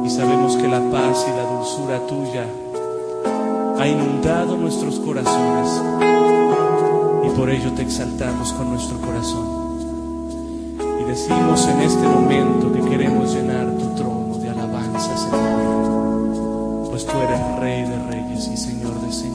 y sabemos que la paz y la dulzura tuya ha inundado nuestros corazones y por ello te exaltamos con nuestro corazón. Y decimos en este momento que queremos llenar tu trono de alabanza, Señor, pues tú eres Rey de Reyes y Señor de Señores.